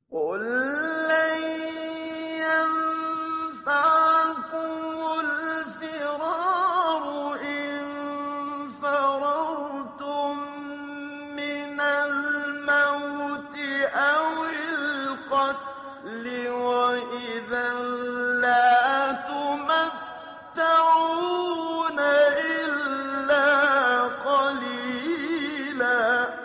قل لن ينفعكم الفرار إن فررتم من الموت أو القتل وإذا لا تمتعون إلا قليلا.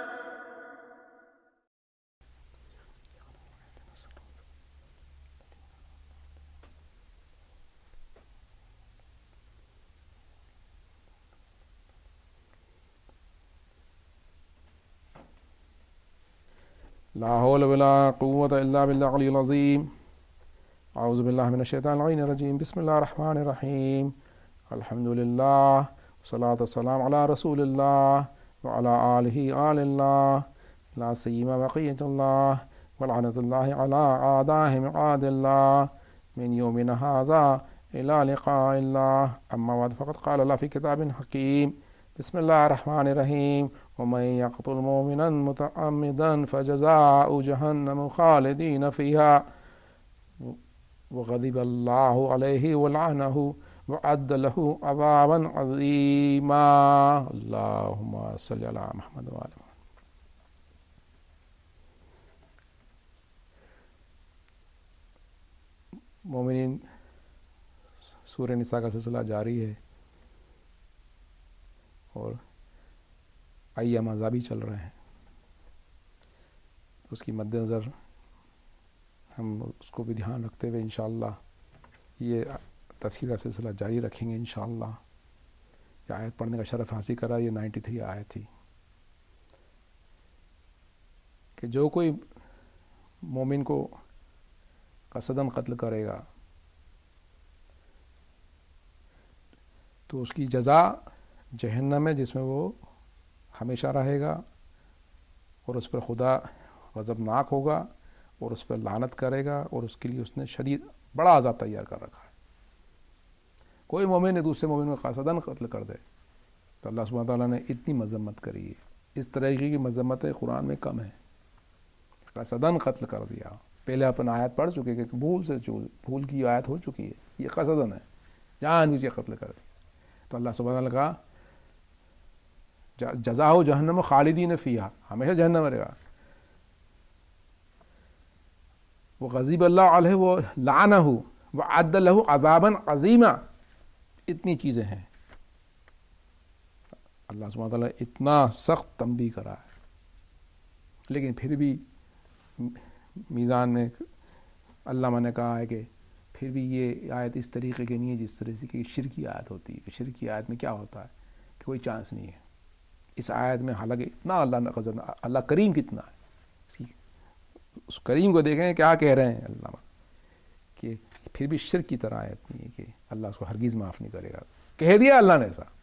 لا حول ولا قوة إلا بالله العلي العظيم. أعوذ بالله من الشيطان الرجيم. بسم الله الرحمن الرحيم. الحمد لله والصلاة والسلام على رسول الله وعلى آله آل الله لا سيما بقية الله ولعنة الله على أعدائهم أعداء الله من يومنا هذا إلى لقاء الله. أما بعد فقد قال الله في كتاب حكيم. بسم الله الرحمن الرحيم. ومن يقتل مؤمنا متعمدا فجزاؤه جهنم خالدين فيها وغضب الله عليه ولعنه وأعد له عذابا عظيما. اللهم صل على محمد وآل محمد. مومنین، سورہ نساء کا سلسلہ جاری ہے اور ایام عذابی چل رہے ہیں. اس کی مد نظر ہم اس کو بھی دھیان رکھتے ہوئے انشاءاللہ یہ تفسیر کا سلسلہ جاری رکھیں گے انشاءاللہ. یہ آیت پڑھنے کا شرف حاصل کرا. یہ 93 آیت تھی کہ جو کوئی مومن کو قصداً قتل کرے گا تو اس کی جزا جہنم ہے، جس میں وہ ہمیشہ رہے گا اور اس پر خدا غضبناک ہوگا اور اس پر لعنت کرے گا اور اس کے لیے اس نے شدید بڑا عذاب تیار کر رکھا ہے. کوئی مومن نے دوسرے مومن کو قصداً قتل کر دے تو اللہ سبحانہ تعالیٰ نے اتنی مذمت کری ہے. اس طرح کی مذمتیں قرآن میں کم ہیں. قصداً قتل کر دیا. پہلے اپن آیت پڑھ چکے کہ بھول کی آیت ہو چکی ہے. یہ قصداً ہے، جان بوجھ کے قتل کر دیا. تو اللہ سبحانہ تعالیٰ کا جزاؤ جہنم خالدین فیہا، ہمیشہ جہنم رہے گا. وہ غضب اللہ علیہ وہ لعنہ وعد لہ عذابا عظیما. اتنی چیزیں ہیں. اللہ سبحانہ تعالیٰ اتنا سخت تنبیہ کرا ہے، لیکن پھر بھی میزان میں علامہ نے کہا ہے کہ پھر بھی یہ آیت اس طریقے کی نہیں ہے جس طرح سے کہ شرکی آیت ہوتی ہے. کہ شرکی آیت میں کیا ہوتا ہے کہ کوئی چانس نہیں ہے. اس آیت میں حالانکہ اتنا اللہ نے غضب، اللہ کریم کتنا ہے، اس کریم کو دیکھیں کیا کہہ رہے ہیں علامہ کہ پھر بھی شرک کی طرح آیت نہیں ہے کہ اللہ اس کو ہرگز معاف نہیں کرے گا. کہہ دیا اللہ نے ایسا،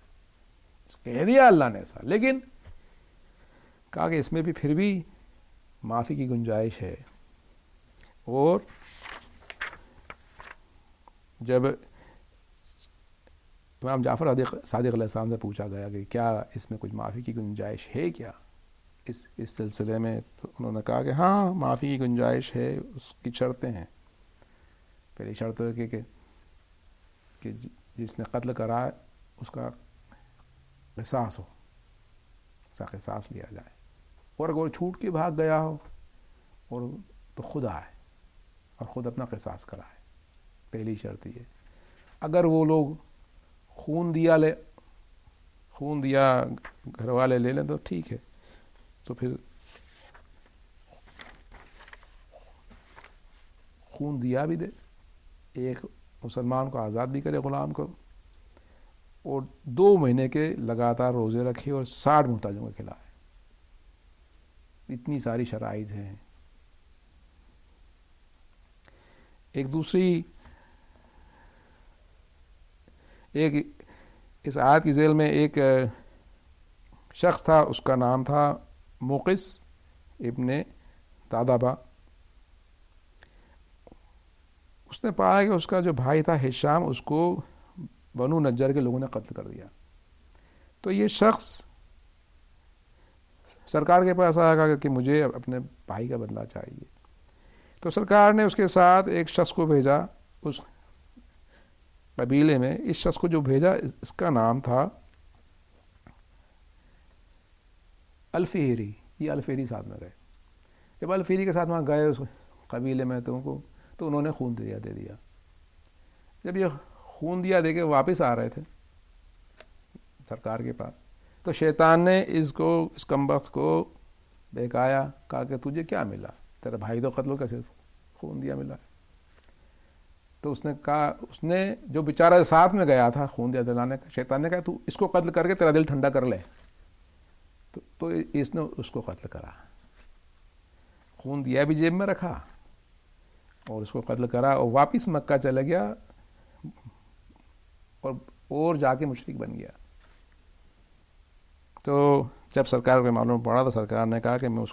لیکن کہا کہ اس میں بھی پھر بھی معافی کی گنجائش ہے. اور جب امام جعفر صادق علیہ السلام سے پوچھا گیا کہ کیا اس میں کچھ معافی کی گنجائش ہے کیا اس سلسلے میں، تو انہوں نے کہا کہ ہاں معافی کی گنجائش ہے. اس کی شرطیں ہیں. پہلی شرط ہے کہ جس نے قتل کرا اس کا قصاص ہو، اس کا قصاص لیا جائے. اور اگر چھوٹ کے بھاگ گیا ہو اور تو خود آئے اور خود اپنا قصاص کرائے. پہلی شرط یہ. اگر وہ لوگ خون دیا گھر والے لے لیں تو ٹھیک ہے، تو پھر خون دیا بھی دے، ایک مسلمان کو آزاد بھی کرے غلام کو، اور 2 مہینے کے لگاتار روزے رکھے اور 60 محتاجوں کو کھلائے. اتنی ساری شرائط ہیں. ایک دوسری اس آیت کی ذیل میں ایک شخص تھا، اس کا نام تھا موقس ابن دادابا. اس نے پایا کہ اس کا جو بھائی تھا ہشام، اس کو بنو نجار کے لوگوں نے قتل کر دیا. تو یہ شخص سرکار کے پاس آیا کہ مجھے اپنے بھائی کا بدلہ چاہیے. تو سرکار نے اس کے ساتھ ایک شخص کو بھیجا اس قبیلے میں. اس شخص کو جو بھیجا اس کا نام تھا الفہری. یہ الفہری ساتھ میں گئے. جب الفہری کے ساتھ وہاں گئے اس قبیلے میں تو انہوں نے خون دے دیا. جب یہ خون دیا دے کے واپس آ رہے تھے سرکار کے پاس, تو شیطان نے اس کمبخت کو بہکایا, کہا کہ تجھے کیا ملا, تیرا بھائی تو قتل کا صرف خون دیا ملا. تو اس نے کہا, اس نے جو بیچارہ ساتھ میں گیا تھا خون دیا دلانے کا, شیطان نے کہا تو اس کو قتل کر کے تیرا دل ٹھنڈا کر لے. تو اس نے اس کو قتل کرا, خون دیا بھی جیب میں رکھا اور اس کو قتل کرا, اور واپس مکہ چلا گیا اور جا کے مشرک بن گیا. تو جب سرکار کو معلوم پڑا تو سرکار نے کہا کہ میں اس